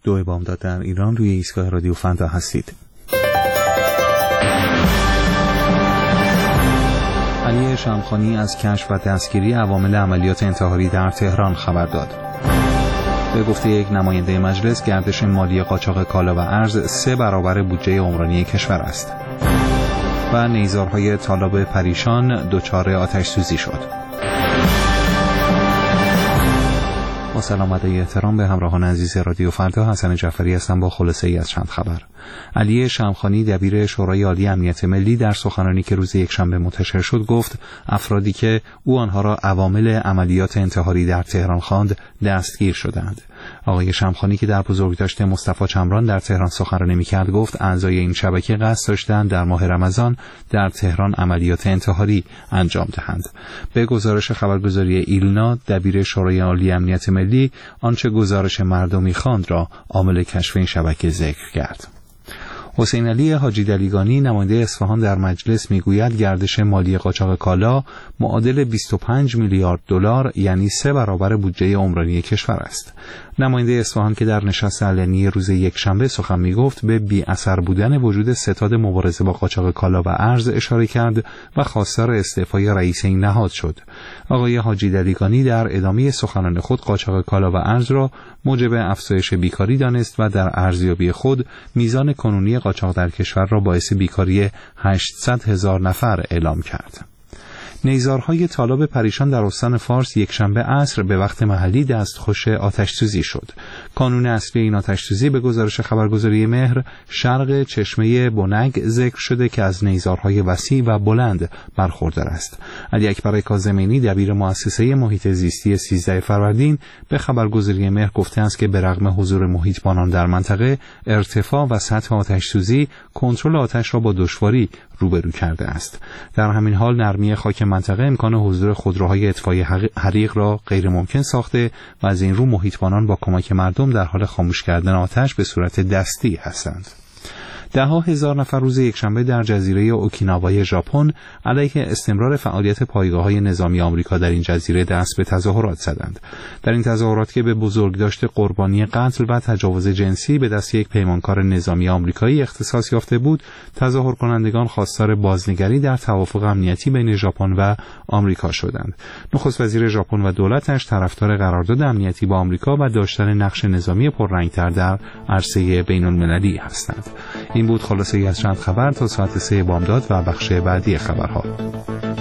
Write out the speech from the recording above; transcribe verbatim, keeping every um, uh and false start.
دو بامداد در ایران روی ایستگاه رادیو فردا هستید. علی شمخانی از کشف و دستگیری عوامل عملیات انتحاری در تهران خبر داد. به گفته یک نماینده مجلس، گردش مالی قاچاق کالا و ارز سه برابر بودجه عمرانی کشور است. و نیزارهای طالاب پریشان دچار آتش سوزی شد. با سلام و احترام به همراهان عزیز رادیو فردا، حسن جعفری هستم با خلاصه ای از چند خبر. علی شمخانی دبیر شورای عالی امنیت ملی در سخنرانی که روز یکشنبه منتشر شد گفت افرادی که او آنها را عوامل عملیات انتحاری در تهران خواند دستگیر شدند. آقای شمخانی که در بزرگداشت مصطفی چمران در تهران سخنرانی می‌کرد گفت اعضای این شبکه قصد داشتند در ماه رمضان در تهران عملیات انتحاری انجام دهند. به گزارش خبرگزاری ایلنا، دبیر شورای عالی امنیت ملی آنچه گزارش مردمی خواند را عامل کشف این شبکه ذکر کرد. حسین علی حاجی دلیگانی نماینده اصفهان در مجلس میگوید گردش مالی قاچاق کالا معادل بیست و پنج میلیارد دلار یعنی سه برابر بودجه عمرانی کشور است. نماینده اصفهان که در نشست علنی روز یکشنبه سخن میگفت به بی اثر بودن وجود ستاد مبارزه با قاچاق کالا و ارز اشاره کرد و خواستار استعفای رئیس این نهاد شد. آقای حاجی دلیگانی در ادامه سخنان خود قاچاق کالا و ارز را موجب افزایش بیکاری دانست و در ارزیابی خود میزان کنونی قاچاق در کشور را باعث بیکاری هشتصد هزار نفر اعلام کرد. نیزارهای طالاب پریشان در استان فارس یکشنبه عصر به وقت محلی دستخوش آتش‌سوزی شد. کانون اصلی این آتش‌سوزی به گزارش خبرگزاری مهر شرق چشمه بنگ ذکر شده که از نیزارهای وسیع و بلند برخوردار است. علی اکبر کاظمینی دبیر مؤسسه محیط زیستی سیزده فروردین به خبرگزاری مهر گفته است که به رغم حضور محیطبانان در منطقه، ارتفاع و سطح آتش‌سوزی کنترل آتش را با دشواری روبرو کرده است. در همین حال نرمی خاک منطقه امکان حضور خودروهای اطفای حریق را غیر ممکن ساخته و از این رو محیطبانان با کمک مردم در حال خاموش کردن آتش به صورت دستی هستند. ده ها هزار نفر روز یکشنبه در جزیره اوکیناوای ژاپن علیه استمرار فعالیت پایگاه‌های نظامی آمریکا در این جزیره دست به تظاهرات زدند. در این تظاهرات که به بزرگداشت قربانی قتل و تجاوز جنسی به دست یک پیمانکار نظامی آمریکایی اختصاص یافته بود، تظاهر کنندگان خواستار بازنگری در توافق امنیتی بین ژاپن و آمریکا شدند. نخست وزیر ژاپن و دولتش طرفدار قرارداد امنیتی با آمریکا و داشتن نقش نظامی پررنگ‌تر در عرصه بین‌المللی هستند. این بود خلاصه ای از چند خبر تا ساعت سه بامداد و بخش بعدی خبرها.